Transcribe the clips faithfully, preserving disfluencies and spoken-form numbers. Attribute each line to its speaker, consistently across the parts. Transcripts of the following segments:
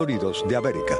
Speaker 1: Unidos de América.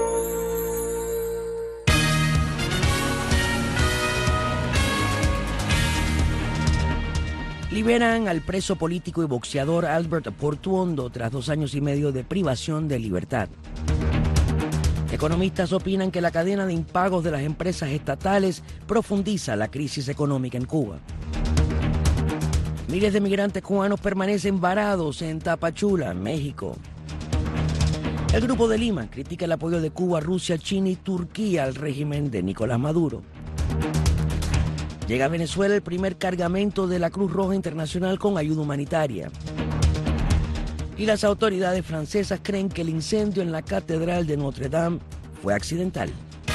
Speaker 2: Liberan al preso político y boxeador Albert Portuondo tras dos años y medio de privación de libertad. Economistas opinan que la cadena de impagos de las empresas estatales profundiza la crisis económica en Cuba. Miles de migrantes cubanos permanecen varados en Tapachula, México. El Grupo de Lima critica el apoyo de Cuba, Rusia, China y Turquía al régimen de Nicolás Maduro. Llega a Venezuela el primer cargamento de la Cruz Roja Internacional con ayuda humanitaria. Y las autoridades francesas creen que el incendio en la Catedral de Notre Dame fue accidental.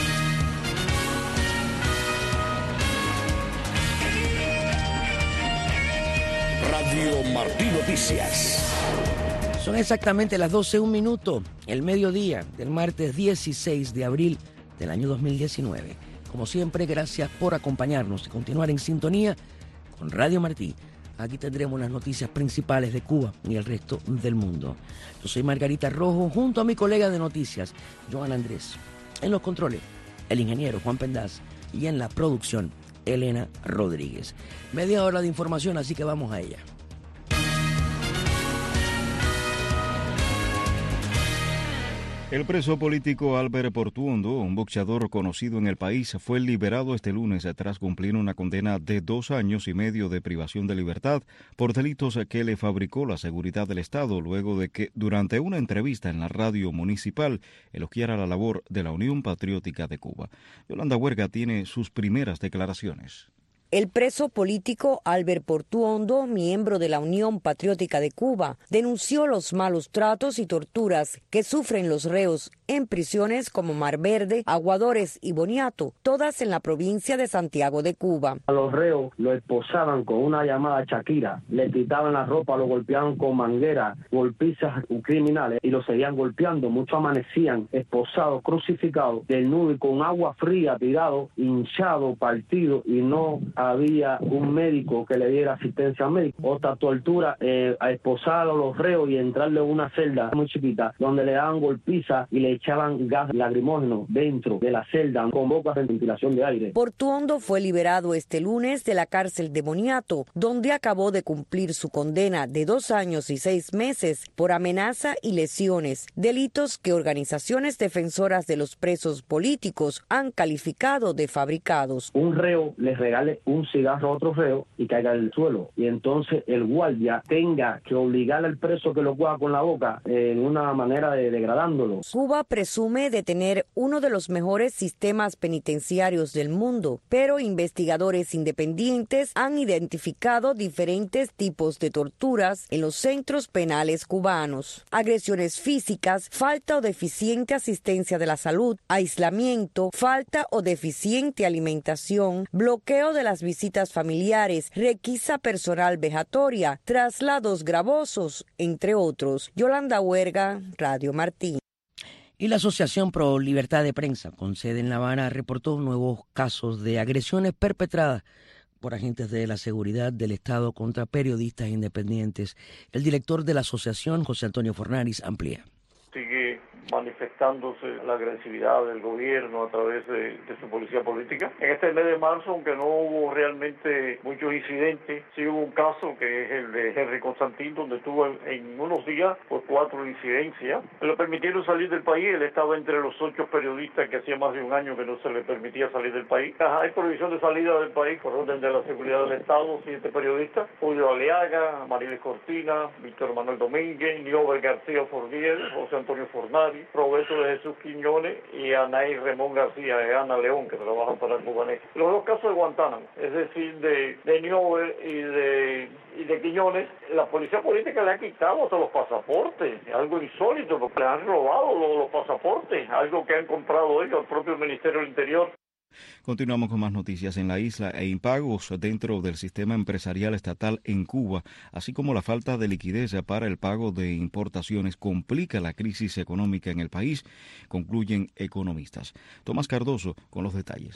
Speaker 3: Radio Martí Noticias.
Speaker 2: Son exactamente las doce, un minuto, el mediodía del martes dieciséis de abril del año dos mil diecinueve. Como siempre, gracias por acompañarnos y continuar en sintonía con Radio Martí. Aquí tendremos las noticias principales de Cuba y el resto del mundo. Yo soy Margarita Rojo, junto a mi colega de noticias, Joan Andrés. En los controles, el ingeniero Juan Pendaz, y en la producción, Elena Rodríguez. Media hora de información, así que vamos a ella.
Speaker 4: El preso político Albert Portuondo, un boxeador conocido en el país, fue liberado este lunes tras cumplir una condena de dos años y medio de privación de libertad por delitos que le fabricó la seguridad del Estado, luego de que, durante una entrevista en la radio municipal, elogiara la labor de la Unión Patriótica de Cuba. Yolanda Huerga tiene sus primeras declaraciones.
Speaker 5: El preso político Albert Portuondo, miembro de la Unión Patriótica de Cuba, denunció los malos tratos y torturas que sufren los reos en prisiones como Mar Verde, Aguadores y Boniato, todas en la provincia de Santiago de Cuba.
Speaker 6: A los reos lo esposaban con una llamada Shakira, le quitaban la ropa, lo golpeaban con mangueras, golpizas criminales y lo seguían golpeando. Muchos amanecían esposados, crucificados, desnudos y con agua fría, tirados, hinchados, partidos, y no había un médico que le diera asistencia médica. Otra tortura, eh, a esposar a los reos y entrarle en una celda muy chiquita, donde le daban golpiza y le echaban gas lacrimógeno dentro de la celda con bocas de ventilación de aire.
Speaker 5: Portuondo fue liberado este lunes de la cárcel de Boniato, donde acabó de cumplir su condena de dos años y seis meses por amenaza y lesiones, delitos que organizaciones defensoras de los presos políticos han calificado de fabricados.
Speaker 6: Un reo les regale un cigarro a otro reo y caiga en el suelo, y entonces el guardia tenga que obligar al preso que lo coja con la boca eh, en una manera de degradándolo.
Speaker 5: Cuba presume de tener uno de los mejores sistemas penitenciarios del mundo, pero investigadores independientes han identificado diferentes tipos de torturas en los centros penales cubanos: agresiones físicas, falta o deficiente asistencia de la salud, aislamiento, falta o deficiente alimentación, bloqueo de las visitas familiares, requisa personal vejatoria, traslados gravosos, entre otros. Yolanda Huerga, Radio Martí.
Speaker 2: Y la Asociación Pro Libertad de Prensa, con sede en La Habana, reportó nuevos casos de agresiones perpetradas por agentes de la seguridad del Estado contra periodistas independientes. El director de la asociación, José Antonio Fornaris, amplía.
Speaker 7: Sigue manifestándose la agresividad del gobierno a través de, de su policía política. En este mes de marzo, aunque no hubo realmente muchos incidentes, sí hubo un caso que es el de Henry Constantín, donde tuvo en, en unos días pues, cuatro incidencias. Le permitieron salir del país. Él estaba entre los ocho periodistas que hacía más de un año que no se le permitía salir del país. Hay prohibición de salida del país por orden de la seguridad del Estado, siete periodistas: Julio Aliaga, Mariles Cortina, Víctor Manuel Domínguez, Niober García Fordier, José Antonio Fornari, Roberto de Jesús Quiñones y Anaí Ramón García y Ana León, que trabajan para el Cubanés. Los dos casos de Guantánamo, es decir, de, de Niober y de, y de Quiñones, la policía política le ha quitado hasta los pasaportes, algo insólito, porque le han robado los, los pasaportes, algo que han comprado ellos, el propio Ministerio del Interior.
Speaker 4: Continuamos con más noticias en la isla e impagos dentro del sistema empresarial estatal en Cuba, así como la falta de liquidez para el pago de importaciones, complica la crisis económica en el país, concluyen economistas. Tomás Cardoso con los detalles.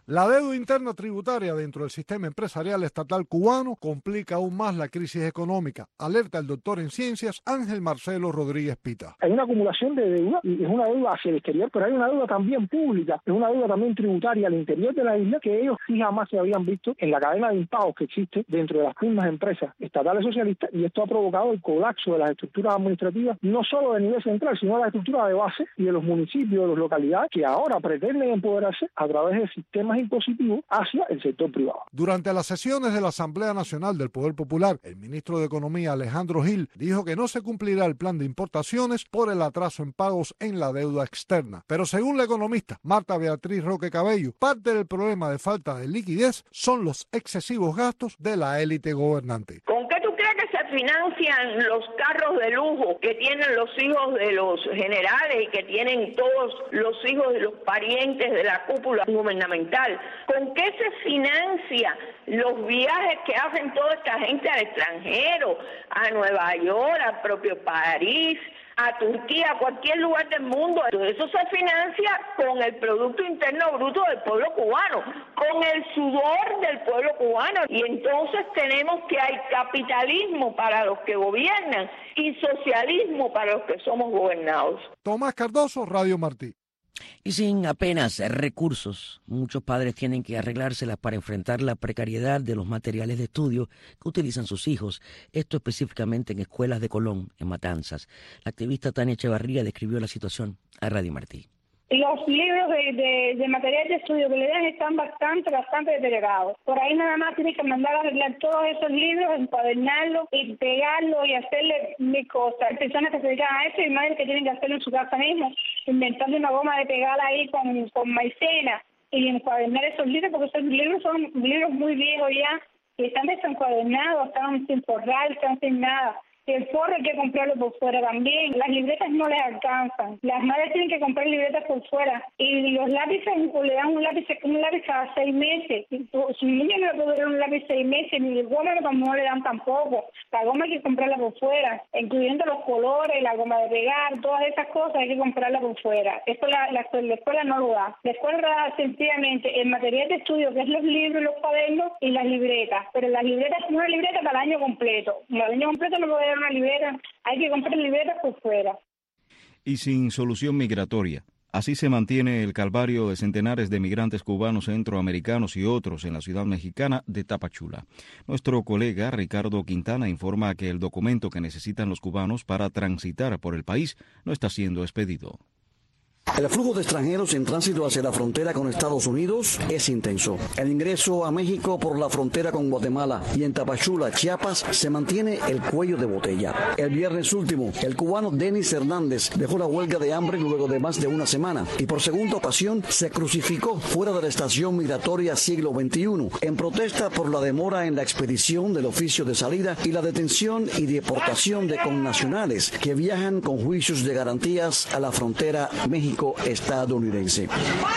Speaker 1: La deuda interna tributaria dentro del sistema empresarial estatal cubano complica aún más la crisis económica, alerta el doctor en ciencias Ángel Marcelo Rodríguez Pita.
Speaker 8: Hay una acumulación de deuda, y es una deuda hacia el exterior, pero hay una deuda también pública, es una deuda también tributaria al interior de la isla que ellos sí jamás se habían visto en la cadena de impagos que existe dentro de las mismas empresas estatales socialistas, y esto ha provocado el colapso de las estructuras administrativas, no solo de nivel central, sino de la estructura de base y de los municipios, de las localidades, que ahora pretenden empoderarse a través de sistemas impositivos hacia el sector privado.
Speaker 1: Durante las sesiones de la Asamblea Nacional del Poder Popular, el ministro de Economía Alejandro Gil dijo que no se cumplirá el plan de importaciones por el atraso en pagos en la deuda externa. Pero según la economista Marta Beatriz Roque Cabello, parte del problema de falta de liquidez son los excesivos gastos de la élite gobernante.
Speaker 9: ¿Con qué tú crees que se financian los carros de lujo que tienen los hijos de los generales y que tienen todos los hijos de los parientes de la cúpula gubernamental? ¿Con qué se financia los viajes que hacen toda esta gente al extranjero, a Nueva York, al propio París, a Turquía, a cualquier lugar del mundo? Todo eso se financia con el Producto Interno Bruto del pueblo cubano, con el sudor del pueblo cubano. Y entonces tenemos que hay capitalismo para los que gobiernan y socialismo para los que somos gobernados.
Speaker 1: Tomás Cardoso, Radio Martí.
Speaker 2: Y sin apenas recursos, muchos padres tienen que arreglárselas para enfrentar la precariedad de los materiales de estudio que utilizan sus hijos, esto específicamente en escuelas de Colón, en Matanzas. La activista Tania Echevarría describió la situación a Radio Martí.
Speaker 10: Los libros de, de, de material de estudio que le dan están bastante, bastante deteriorados. Por ahí nada más tiene que mandar a arreglar todos esos libros, encuadernarlos y pegarlos y hacerle mil cosas. Hay personas que se dedican a eso y madres que tienen que hacerlo en su casa mismo, inventando una goma de pegar ahí con, con maicena y encuadernar esos libros, porque esos libros son libros muy viejos ya, y están desencuadernados, están sin forrar, están sin nada. El forro hay que comprarlo por fuera también. Las libretas no les alcanzan. Las madres tienen que comprar libretas por fuera. Y los lápices, le dan un lápiz, un lápiz cada seis meses. Su niño no le puede dar un lápiz seis meses, ni el goma no le dan tampoco. La goma hay que comprarla por fuera, incluyendo los colores, la goma de pegar, todas esas cosas hay que comprarla por fuera. Esto la, la, la escuela no lo da. La escuela da sencillamente el material de estudio, que es los libros, los cuadernos y las libretas. Pero las libretas es una libreta para el año completo. El año completo no puede dar una libreta, hay que comprar libretas por fuera.
Speaker 4: Y sin solución migratoria. Así se mantiene el calvario de centenares de migrantes cubanos, centroamericanos y otros en la ciudad mexicana de Tapachula. Nuestro colega Ricardo Quintana informa que el documento que necesitan los cubanos para transitar por el país no está siendo expedido.
Speaker 11: El flujo de extranjeros en tránsito hacia la frontera con Estados Unidos es intenso. El ingreso a México por la frontera con Guatemala y en Tapachula, Chiapas, se mantiene el cuello de botella. El viernes último, el cubano Denis Hernández dejó la huelga de hambre luego de más de una semana y por segunda ocasión se crucificó fuera de la estación migratoria Siglo veintiuno en protesta por la demora en la expedición del oficio de salida y la detención y deportación de connacionales que viajan con juicios de garantías a la frontera México estadounidense.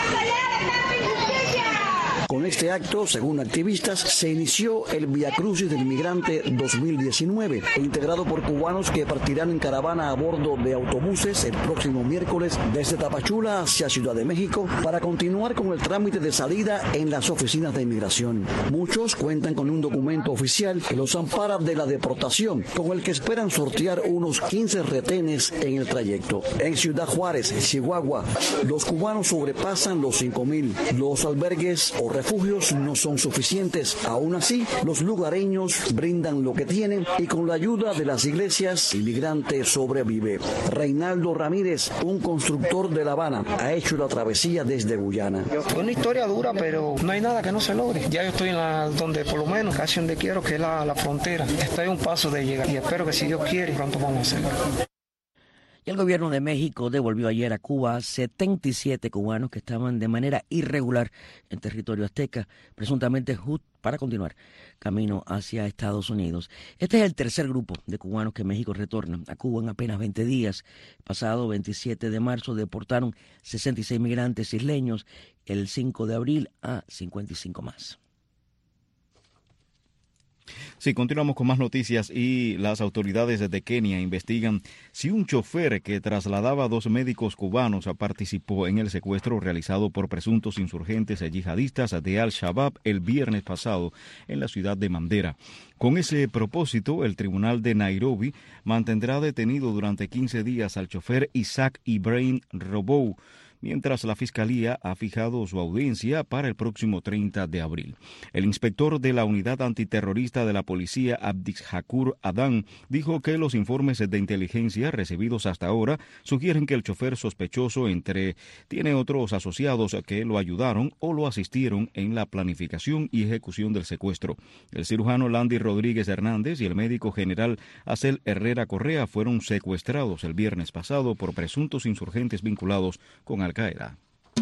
Speaker 11: Con este acto, según activistas, se inició el Via Crucis del Migrante dos mil diecinueve, integrado por cubanos que partirán en caravana a bordo de autobuses el próximo miércoles desde Tapachula hacia Ciudad de México para continuar con el trámite de salida en las oficinas de inmigración. Muchos cuentan con un documento oficial que los ampara de la deportación, con el que esperan sortear unos quince retenes en el trayecto. En Ciudad Juárez, Chihuahua, los cubanos sobrepasan los cinco mil. Los albergues o refugios no son suficientes. Aún así, los lugareños brindan lo que tienen y con la ayuda de las iglesias, el migrante sobrevive. Reinaldo Ramírez, un constructor de La Habana, ha hecho la travesía desde Guyana.
Speaker 12: Una historia dura, pero no hay nada que no se logre. Ya yo estoy en la, donde por lo menos casi donde quiero, que es la, la frontera. Estoy a un paso de llegar y espero que si Dios quiere, pronto vamos a hacerlo.
Speaker 2: Y el gobierno de México devolvió ayer a Cuba setenta y siete cubanos que estaban de manera irregular en territorio azteca, presuntamente para continuar camino hacia Estados Unidos. Este es el tercer grupo de cubanos que México retorna a Cuba en apenas veinte días. Pasado veintisiete de marzo deportaron sesenta y seis migrantes isleños, el cinco de abril a cincuenta y cinco más.
Speaker 4: Sí, continuamos con más noticias y las autoridades de Kenia investigan si un chofer que trasladaba a dos médicos cubanos participó en el secuestro realizado por presuntos insurgentes yihadistas de Al-Shabaab el viernes pasado en la ciudad de Mandera. Con ese propósito, el tribunal de Nairobi mantendrá detenido durante quince días al chofer Isaac Ibrahim Robow, mientras la Fiscalía ha fijado su audiencia para el próximo treinta de abril. El inspector de la Unidad Antiterrorista de la Policía, Abdishakur Adán, dijo que los informes de inteligencia recibidos hasta ahora sugieren que el chofer sospechoso entre tiene otros asociados que lo ayudaron o lo asistieron en la planificación y ejecución del secuestro. El cirujano Landy Rodríguez Hernández y el médico general Acel Herrera Correa fueron secuestrados el viernes pasado por presuntos insurgentes vinculados con Al Al-Qaeda.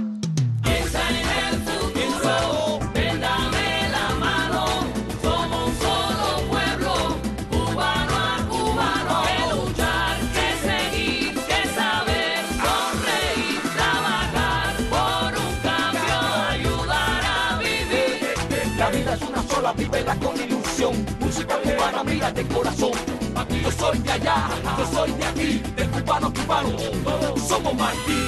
Speaker 13: Vívela con ilusión, música cubana, mira de corazón. Aquí yo soy de allá, yo soy de aquí, de cubano cubano, todos somos Martí.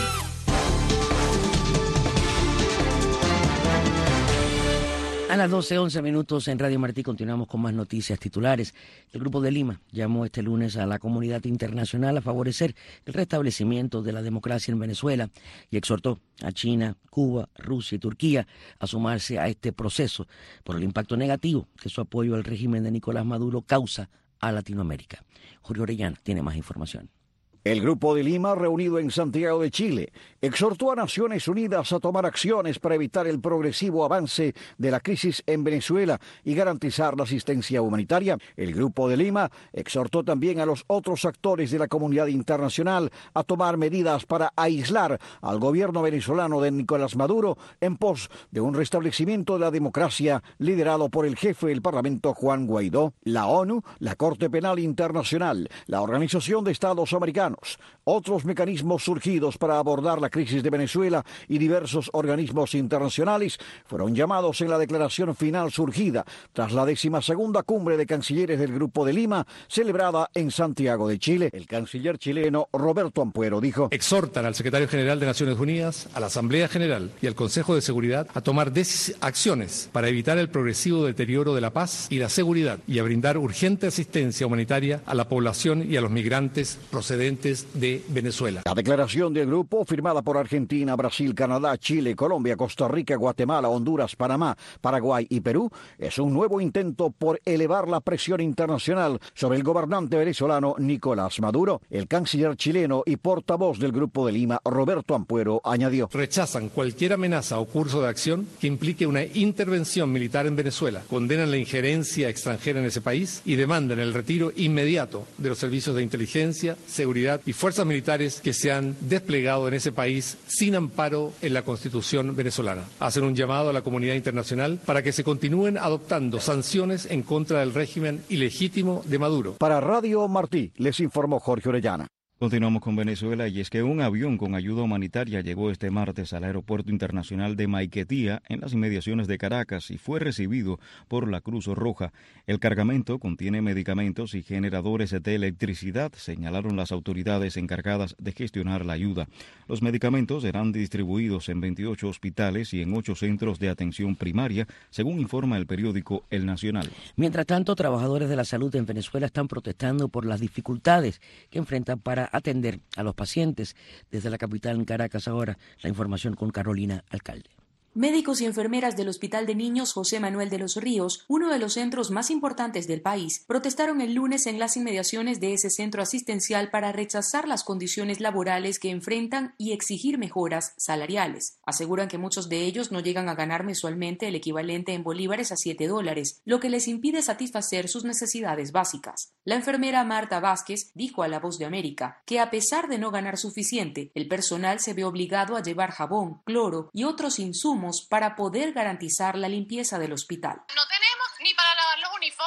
Speaker 2: A las doce once minutos en Radio Martí continuamos con más noticias titulares. El Grupo de Lima llamó este lunes a la comunidad internacional a favorecer el restablecimiento de la democracia en Venezuela y exhortó a China, Cuba, Rusia y Turquía a sumarse a este proceso por el impacto negativo que su apoyo al régimen de Nicolás Maduro causa a Latinoamérica. Jorge Orellana tiene más información.
Speaker 11: El Grupo de Lima, reunido en Santiago de Chile, exhortó a Naciones Unidas a tomar acciones para evitar el progresivo avance de la crisis en Venezuela y garantizar la asistencia humanitaria. El Grupo de Lima exhortó también a los otros actores de la comunidad internacional a tomar medidas para aislar al gobierno venezolano de Nicolás Maduro en pos de un restablecimiento de la democracia liderado por el jefe del Parlamento, Juan Guaidó. La ONU, la Corte Penal Internacional, la Organización de Estados Americanos, otros mecanismos surgidos para abordar la crisis de Venezuela y diversos organismos internacionales fueron llamados en la declaración final surgida tras la decimosegunda cumbre de cancilleres del Grupo de Lima celebrada en Santiago de Chile. El canciller chileno Roberto Ampuero dijo:
Speaker 14: exhortan al secretario general de Naciones Unidas, a la Asamblea General y al Consejo de Seguridad a tomar acciones para evitar el progresivo deterioro de la paz y la seguridad y a brindar urgente asistencia humanitaria a la población y a los migrantes procedentes de Venezuela.
Speaker 11: La declaración del grupo, firmada por Argentina, Brasil, Canadá, Chile, Colombia, Costa Rica, Guatemala, Honduras, Panamá, Paraguay y Perú, es un nuevo intento por elevar la presión internacional sobre el gobernante venezolano Nicolás Maduro. El canciller chileno y portavoz del Grupo de Lima, Roberto Ampuero, añadió:
Speaker 14: rechazan cualquier amenaza o curso de acción que implique una intervención militar en Venezuela, condenan la injerencia extranjera en ese país y demandan el retiro inmediato de los servicios de inteligencia, seguridad y fuerzas militares que se han desplegado en ese país sin amparo en la Constitución venezolana. Hacen un llamado a la comunidad internacional para que se continúen adoptando sanciones en contra del régimen ilegítimo de Maduro.
Speaker 11: Para Radio Martí, les informó Jorge Orellana.
Speaker 4: Continuamos con Venezuela y es que un avión con ayuda humanitaria llegó este martes al aeropuerto internacional de Maiquetía en las inmediaciones de Caracas y fue recibido por la Cruz Roja. El cargamento contiene medicamentos y generadores de electricidad, señalaron las autoridades encargadas de gestionar la ayuda. Los medicamentos serán distribuidos en veintiocho hospitales y en ocho centros de atención primaria, según informa el periódico El Nacional.
Speaker 2: Mientras tanto, trabajadores de la salud en Venezuela están protestando por las dificultades que enfrentan para atender a los pacientes. Desde la capital en Caracas ahora, la información con Carolina Alcalde.
Speaker 15: Médicos y enfermeras del Hospital de Niños José Manuel de los Ríos, uno de los centros más importantes del país, protestaron el lunes en las inmediaciones de ese centro asistencial para rechazar las condiciones laborales que enfrentan y exigir mejoras salariales. Aseguran que muchos de ellos no llegan a ganar mensualmente el equivalente en bolívares a siete dólares, lo que les impide satisfacer sus necesidades básicas. La enfermera Marta Vázquez dijo a La Voz de América que a pesar de no ganar suficiente, el personal se ve obligado a llevar jabón, cloro y otros insumos para poder garantizar la limpieza del hospital.
Speaker 16: No tenemos ni para lavar los uniformes, para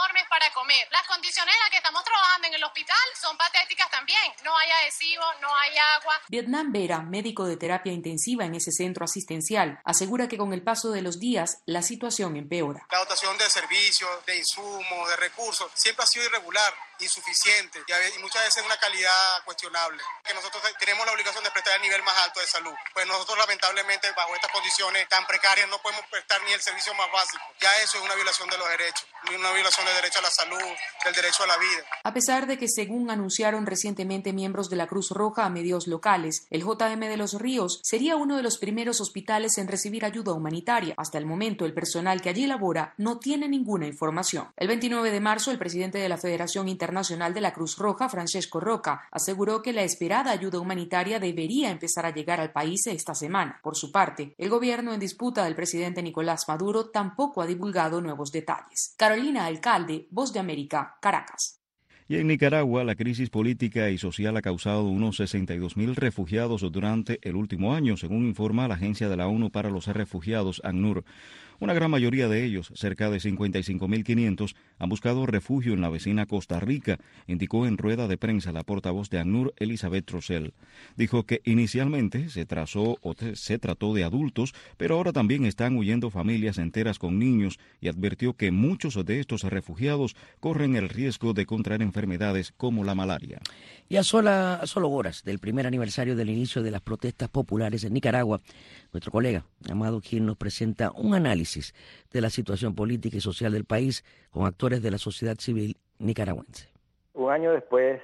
Speaker 16: para comer. Las condiciones en las que estamos trabajando en el hospital son patéticas también. No hay adhesivo, no hay agua.
Speaker 15: Vietnam Vera, médico de terapia intensiva en ese centro asistencial, asegura que con el paso de los días la situación empeora.
Speaker 17: La dotación de servicios, de insumos, de recursos, siempre ha sido irregular, insuficiente y muchas veces una calidad cuestionable. Que nosotros tenemos la obligación de prestar el nivel más alto de salud. Pues nosotros lamentablemente bajo estas condiciones tan precarias no podemos prestar ni el servicio más básico. Ya eso es una violación de los derechos, una violación del derecho a la salud, del derecho a la vida.
Speaker 15: A pesar de que, según anunciaron recientemente miembros de la Cruz Roja a medios locales, el J M de Los Ríos sería uno de los primeros hospitales en recibir ayuda humanitaria. Hasta el momento, el personal que allí labora no tiene ninguna información. El veintinueve de marzo, el presidente de la Federación Internacional de la Cruz Roja, Francesco Roca, aseguró que la esperada ayuda humanitaria debería empezar a llegar al país esta semana. Por su parte, el gobierno en disputa del presidente Nicolás Maduro tampoco ha divulgado nuevos detalles. Carolina Alcalde, Voz de América, Caracas.
Speaker 4: Y en Nicaragua, la crisis política y social ha causado unos sesenta y dos mil refugiados durante el último año, según informa la Agencia de la ONU para los Refugiados, ACNUR. Una gran mayoría de ellos, cerca de cincuenta y cinco mil quinientos, han buscado refugio en la vecina Costa Rica, indicó en rueda de prensa la portavoz de ACNUR, Elizabeth Rosell. Dijo que inicialmente se trazó o se trató de adultos, pero ahora también están huyendo familias enteras con niños y advirtió que muchos de estos refugiados corren el riesgo de contraer enfermedades como la malaria.
Speaker 2: Y a, sola, a solo horas del primer aniversario del inicio de las protestas populares en Nicaragua, nuestro colega Amado Gil nos presenta un análisis de la situación política y social del país con actores de la sociedad civil nicaragüense.
Speaker 18: Un año después,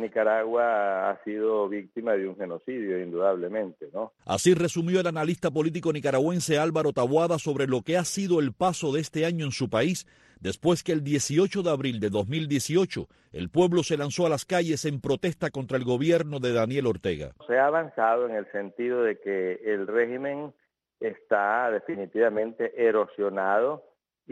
Speaker 18: Nicaragua ha sido víctima de un genocidio, indudablemente, ¿no?
Speaker 19: Así resumió el analista político nicaragüense Álvaro Taboada sobre lo que ha sido el paso de este año en su país, después que el dieciocho de abril de dos mil dieciocho el pueblo se lanzó a las calles en protesta contra el gobierno de Daniel Ortega.
Speaker 18: Se ha avanzado en el sentido de que el régimen está definitivamente erosionado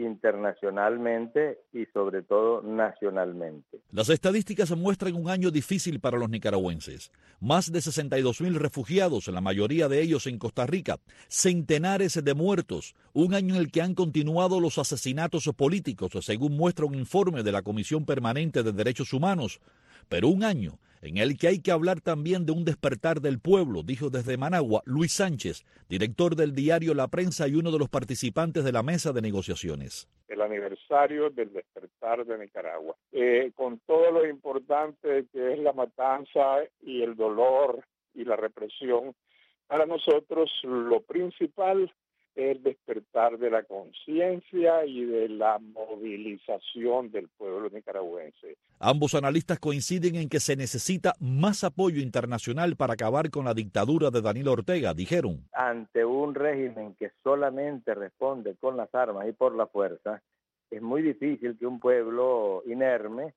Speaker 18: internacionalmente y sobre todo nacionalmente.
Speaker 19: Las estadísticas muestran un año difícil para los nicaragüenses. Más de sesenta y dos mil refugiados, la mayoría de ellos en Costa Rica, centenares de muertos, un año en el que han continuado los asesinatos políticos, según muestra un informe de la Comisión Permanente de Derechos Humanos, pero un año en el que hay que hablar también de un despertar del pueblo, dijo desde Managua Luis Sánchez, director del diario La Prensa y uno de los participantes de la mesa de negociaciones.
Speaker 20: El aniversario del despertar de Nicaragua, eh, con todo lo importante que es la matanza y el dolor y la represión, para nosotros lo principal es el despertar de la conciencia y de la movilización del pueblo nicaragüense.
Speaker 19: Ambos analistas coinciden en que se necesita más apoyo internacional para acabar con la dictadura de Daniel Ortega, dijeron.
Speaker 18: Ante un régimen que solamente responde con las armas y por la fuerza, es muy difícil que un pueblo inerme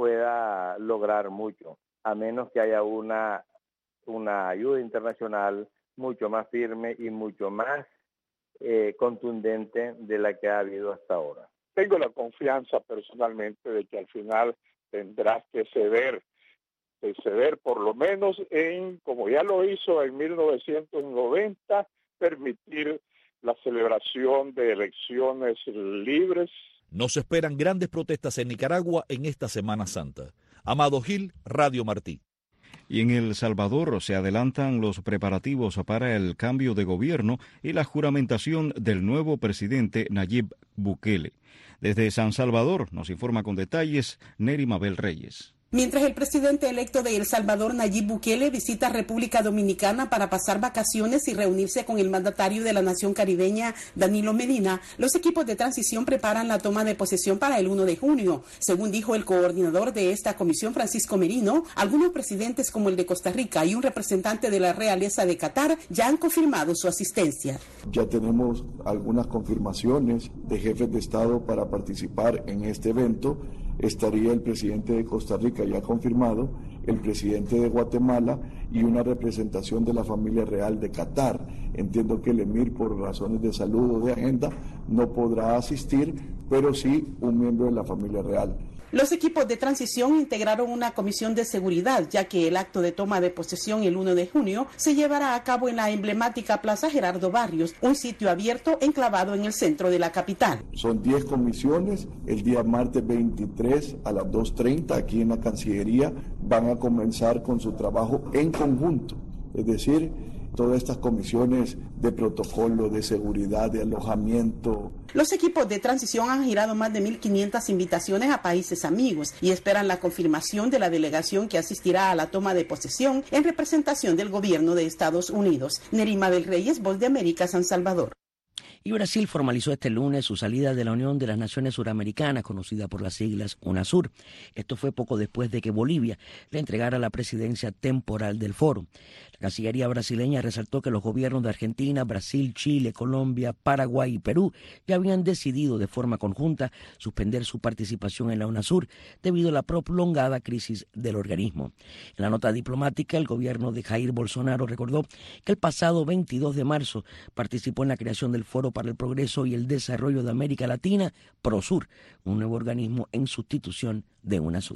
Speaker 18: pueda lograr mucho, a menos que haya una, una ayuda internacional mucho más firme y mucho más Eh, contundente de la que ha habido hasta ahora.
Speaker 20: Tengo la confianza personalmente de que al final tendrás que ceder, de ceder por lo menos en, como ya lo hizo en mil novecientos noventa, permitir la celebración de elecciones libres.
Speaker 19: No se esperan grandes protestas en Nicaragua en esta Semana Santa. Amado Gil, Radio Martí.
Speaker 4: Y en El Salvador se adelantan los preparativos para el cambio de gobierno y la juramentación del nuevo presidente Nayib Bukele. Desde San Salvador nos informa con detalles Neri Mabel Reyes.
Speaker 21: Mientras el presidente electo de El Salvador, Nayib Bukele, visita República Dominicana para pasar vacaciones y reunirse con el mandatario de la nación caribeña, Danilo Medina, los equipos de transición preparan la toma de posesión para el primero de junio. Según dijo el coordinador de esta comisión, Francisco Merino, algunos presidentes como el de Costa Rica y un representante de la realeza de Qatar ya han confirmado su asistencia.
Speaker 22: Ya tenemos algunas confirmaciones de jefes de Estado para participar en este evento. Estaría el presidente de Costa Rica ya confirmado, el presidente de Guatemala y una representación de la familia real de Qatar. Entiendo que el emir, por razones de salud o de agenda, no podrá asistir, pero sí un miembro de la familia real.
Speaker 21: Los equipos de transición integraron una comisión de seguridad, ya que el acto de toma de posesión el uno de junio se llevará a cabo en la emblemática Plaza Gerardo Barrios, un sitio abierto enclavado en el centro de la capital.
Speaker 22: Son diez comisiones. El día martes veintitrés a las dos treinta aquí en la Cancillería van a comenzar con su trabajo en conjunto, es decir, todas estas comisiones de protocolo, de seguridad, de alojamiento.
Speaker 21: Los equipos de transición han girado más de mil quinientas invitaciones a países amigos y esperan la confirmación de la delegación que asistirá a la toma de posesión en representación del gobierno de Estados Unidos. Nerima del Reyes, Voz de América, San Salvador.
Speaker 2: Y Brasil formalizó este lunes su salida de la Unión de las Naciones Suramericanas, conocida por las siglas UNASUR. Esto fue poco después de que Bolivia le entregara la presidencia temporal del foro. La Cancillería brasileña resaltó que los gobiernos de Argentina, Brasil, Chile, Colombia, Paraguay y Perú ya habían decidido de forma conjunta suspender su participación en la UNASUR debido a la prolongada crisis del organismo. En la nota diplomática, el gobierno de Jair Bolsonaro recordó que el pasado veintidós de marzo participó en la creación del Foro para el Progreso y el Desarrollo de América Latina, PROSUR, un nuevo organismo en sustitución de UNASUR.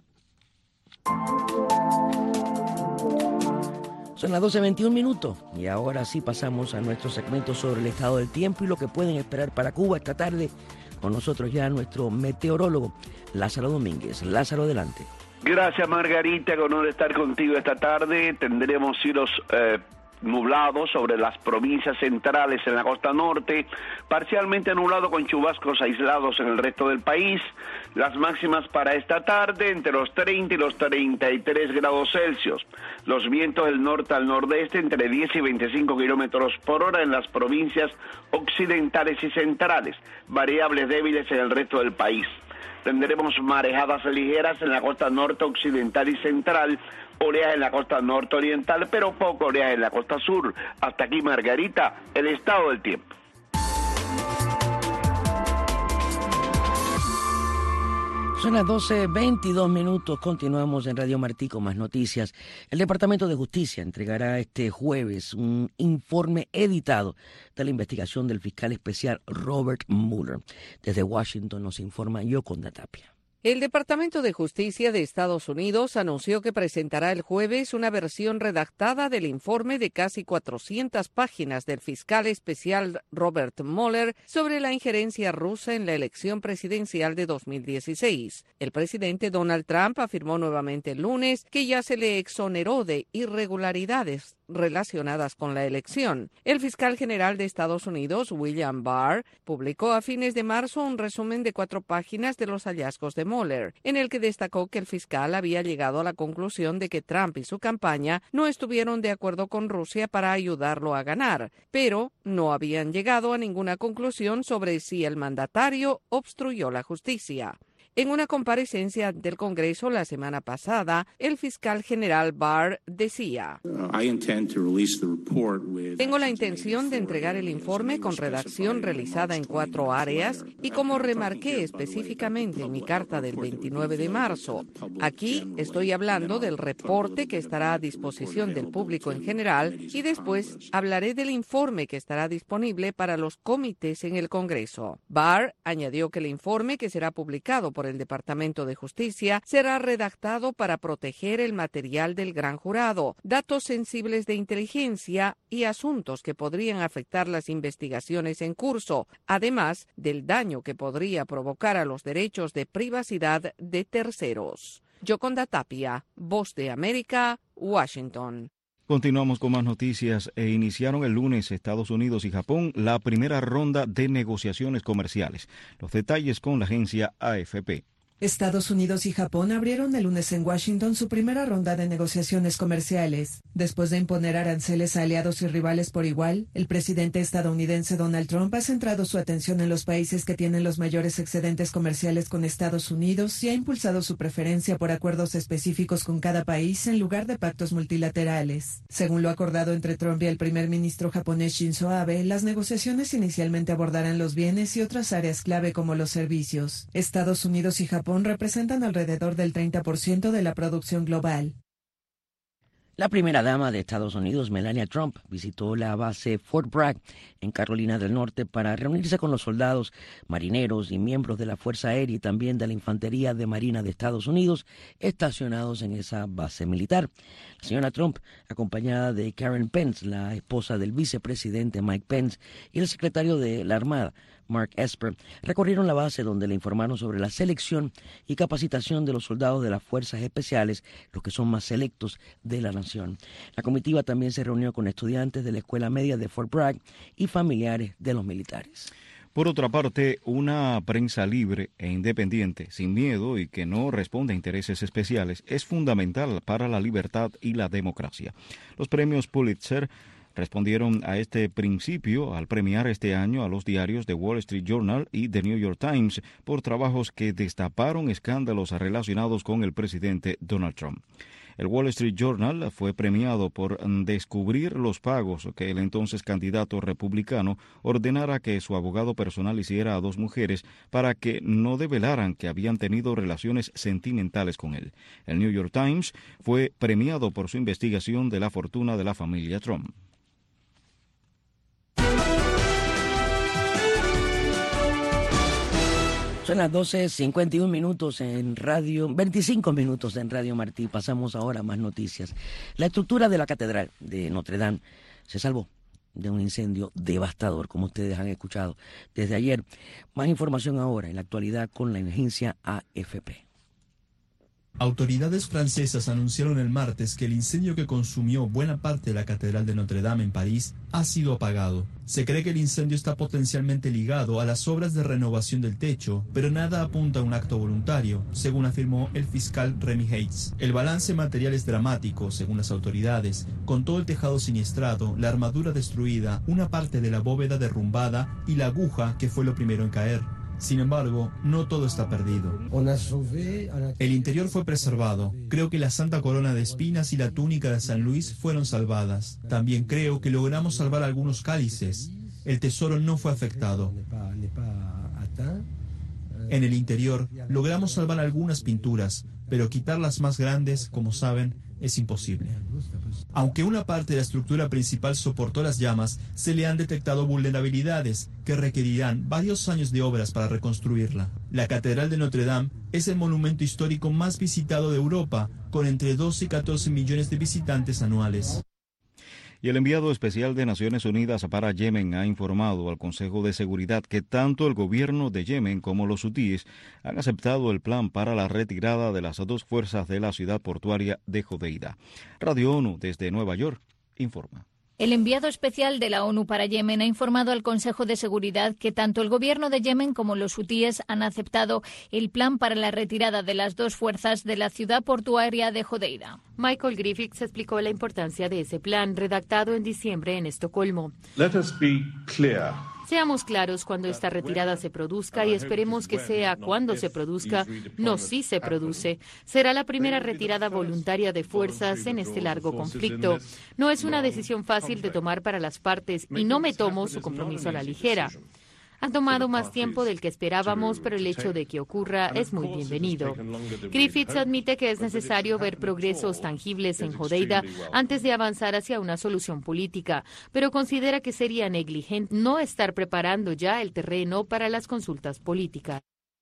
Speaker 2: Son las doce veintiún minutos y ahora sí pasamos a nuestro segmento sobre el estado del tiempo y lo que pueden esperar para Cuba esta tarde. Con nosotros ya nuestro meteorólogo Lázaro Domínguez. Lázaro, adelante.
Speaker 3: Gracias, Margarita, con honor estar contigo esta tarde. Tendremos cielos eh, nublado sobre las provincias centrales en la costa norte, parcialmente nublado con chubascos aislados en el resto del país. Las máximas para esta tarde entre los treinta y los treinta y tres grados Celsius. Los vientos del norte al nordeste entre diez y veinticinco kilómetros por hora en las provincias occidentales y centrales, variables débiles en el resto del país. Tendremos marejadas ligeras en la costa norte occidental y central, oleaje en la costa norte oriental, pero poco oleaje en la costa sur. Hasta aquí, Margarita, el estado del tiempo.
Speaker 2: Son las doce veintidós minutos, continuamos en Radio Martí con más noticias. El Departamento de Justicia entregará este jueves un informe editado de la investigación del fiscal especial Robert Mueller. Desde Washington nos informa Yoconda Tapia.
Speaker 6: El Departamento de Justicia de Estados Unidos anunció que presentará el jueves una versión redactada del informe de casi cuatrocientas páginas del fiscal especial Robert Mueller sobre la injerencia rusa en la elección presidencial de dos mil dieciséis. El presidente Donald Trump afirmó nuevamente el lunes que ya se le exoneró de irregularidades relacionadas con la elección. El fiscal general de Estados Unidos, William Barr, publicó a fines de marzo un resumen de cuatro páginas de los hallazgos de Mueller, en el que destacó que el fiscal había llegado a la conclusión de que Trump y su campaña no estuvieron de acuerdo con Rusia para ayudarlo a ganar, pero no habían llegado a ninguna conclusión sobre si el mandatario obstruyó la justicia. En una comparecencia ante el Congreso la semana pasada, el fiscal general Barr decía: Tengo la intención de entregar el informe con redacción realizada en cuatro áreas y como remarqué específicamente en mi carta del veintinueve de marzo. Aquí estoy hablando del reporte que estará a disposición del público en general y después hablaré del informe que estará disponible para los comités en el Congreso. Barr añadió que el informe que será publicado por el Departamento de Justicia será redactado para proteger el material del gran jurado, datos sensibles de inteligencia y asuntos que podrían afectar las investigaciones en curso, además del daño que podría provocar a los derechos de privacidad de terceros. Yoconda Tapia, Voz de América, Washington.
Speaker 4: Continuamos con más noticias. E iniciaron el lunes Estados Unidos y Japón la primera ronda de negociaciones comerciales. Los detalles con la agencia A F P.
Speaker 23: Estados Unidos y Japón abrieron el lunes en Washington su primera ronda de negociaciones comerciales. Después de imponer aranceles a aliados y rivales por igual, el presidente estadounidense Donald Trump ha centrado su atención en los países que tienen los mayores excedentes comerciales con Estados Unidos y ha impulsado su preferencia por acuerdos específicos con cada país en lugar de pactos multilaterales. Según lo acordado entre Trump y el primer ministro japonés Shinzo Abe, las negociaciones inicialmente abordarán los bienes y otras áreas clave como los servicios. Estados Unidos y Japón representan alrededor del treinta por ciento de la producción global.
Speaker 2: La primera dama de Estados Unidos, Melania Trump, visitó la base Fort Bragg en Carolina del Norte para reunirse con los soldados, marineros y miembros de la Fuerza Aérea y también de la Infantería de Marina de Estados Unidos estacionados en esa base militar. La señora Trump, acompañada de Karen Pence, la esposa del vicepresidente Mike Pence, y el secretario de la Armada, Mark Esper, recorrieron la base donde le informaron sobre la selección y capacitación de los soldados de las fuerzas especiales, los que son más selectos de la nación. La comitiva también se reunió con estudiantes de la escuela media de Fort Bragg y familiares de los militares.
Speaker 4: Por otra parte, una prensa libre e independiente, sin miedo y que no responde a intereses especiales, es fundamental para la libertad y la democracia. Los premios Pulitzer respondieron a este principio al premiar este año a los diarios The Wall Street Journal y The New York Times por trabajos que destaparon escándalos relacionados con el presidente Donald Trump. El Wall Street Journal fue premiado por descubrir los pagos que el entonces candidato republicano ordenara que su abogado personal hiciera a dos mujeres para que no develaran que habían tenido relaciones sentimentales con él. El New York Times fue premiado por su investigación de la fortuna de la familia Trump.
Speaker 2: Son las doce cincuenta y un minutos en radio, veinticinco minutos en Radio Martí. Pasamos ahora a más noticias. La estructura de la Catedral de Notre Dame se salvó de un incendio devastador, como ustedes han escuchado desde ayer. Más información ahora en la actualidad con la agencia A F P.
Speaker 5: Autoridades francesas anunciaron el martes que el incendio que consumió buena parte de la Catedral de Notre Dame en París ha sido apagado. Se cree que el incendio está potencialmente ligado a las obras de renovación del techo, pero nada apunta a un acto voluntario, según afirmó el fiscal Remy Hayes. El balance material es dramático, según las autoridades, con todo el tejado siniestrado, la armadura destruida, una parte de la bóveda derrumbada y la aguja que fue lo primero en caer. Sin embargo, no todo está perdido. El interior fue preservado. Creo que la Santa Corona de Espinas y la túnica de San Luis fueron salvadas. También creo que logramos salvar algunos cálices. El tesoro no fue afectado. En el interior, logramos salvar algunas pinturas, pero quitar las más grandes, como saben, es imposible. Aunque una parte de la estructura principal soportó las llamas, se le han detectado vulnerabilidades que requerirán varios años de obras para reconstruirla. La Catedral de Notre Dame es el monumento histórico más visitado de Europa, con entre doce y catorce millones de visitantes anuales.
Speaker 4: Y el enviado especial de Naciones Unidas para Yemen ha informado al Consejo de Seguridad que tanto el gobierno de Yemen como los hutíes han aceptado el plan para la retirada de las dos fuerzas de la ciudad portuaria de Jodeida. Radio ONU desde Nueva York informa.
Speaker 7: El enviado especial de la ONU para Yemen ha informado al Consejo de Seguridad que tanto el gobierno de Yemen como los hutíes han aceptado el plan para la retirada de las dos fuerzas de la ciudad portuaria de Jodeida.
Speaker 8: Michael Griffiths explicó la importancia de ese plan redactado en diciembre en Estocolmo.
Speaker 24: Let us be clear.
Speaker 8: Seamos claros cuando esta retirada se produzca y esperemos que sea cuando se produzca, no si se produce. Será la primera retirada voluntaria de fuerzas en este largo conflicto. No es una decisión fácil de tomar para las partes y no me tomo su compromiso a la ligera. Ha tomado más tiempo del que esperábamos, pero el hecho de que ocurra es muy bienvenido. Griffiths admite que es necesario ver progresos tangibles en Jodeida antes de avanzar hacia una solución política, pero considera que sería negligente no estar preparando ya el terreno para las consultas políticas.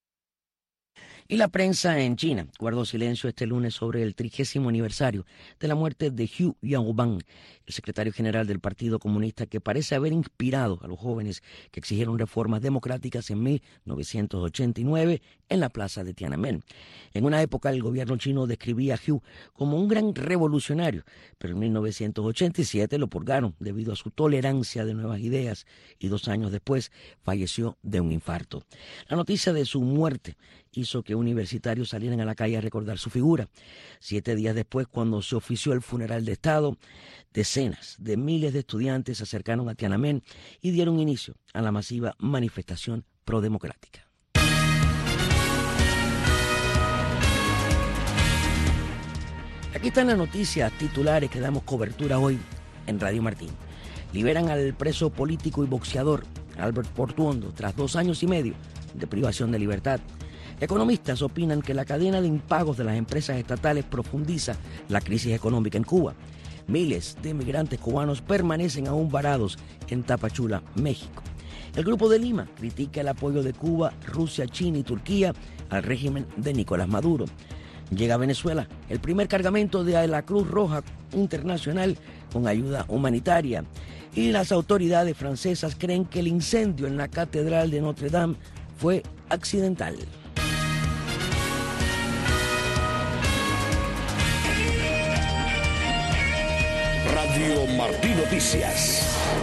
Speaker 2: Y la prensa en China guardó silencio este lunes sobre el trigésimo aniversario de la muerte de Hu Yaobang, el secretario general del Partido Comunista que parece haber inspirado a los jóvenes que exigieron reformas democráticas en mil novecientos ochenta y nueve en la plaza de Tiananmen. En una época el gobierno chino describía a Hu como un gran revolucionario, pero en mil novecientos ochenta y siete lo purgaron debido a su tolerancia de nuevas ideas y dos años después falleció de un infarto. La noticia de su muerte hizo que universitarios salieran a la calle a recordar su figura. Siete días después, cuando se ofició el funeral de Estado, decenas de miles de estudiantes se acercaron a Tiananmen y dieron inicio a la masiva manifestación prodemocrática. Aquí están las noticias titulares que damos cobertura hoy en Radio Martín. Liberan al preso político y boxeador Albert Portuondo tras dos años y medio de privación de libertad. Economistas opinan que la cadena de impagos de las empresas estatales profundiza la crisis económica en Cuba. Miles de migrantes cubanos permanecen aún varados en Tapachula, México. El Grupo de Lima critica el apoyo de Cuba, Rusia, China y Turquía al régimen de Nicolás Maduro. Llega a Venezuela el primer cargamento de la Cruz Roja Internacional con ayuda humanitaria. Y las autoridades francesas creen que el incendio en la Catedral de Notre Dame fue accidental.
Speaker 1: Radio Martí Noticias.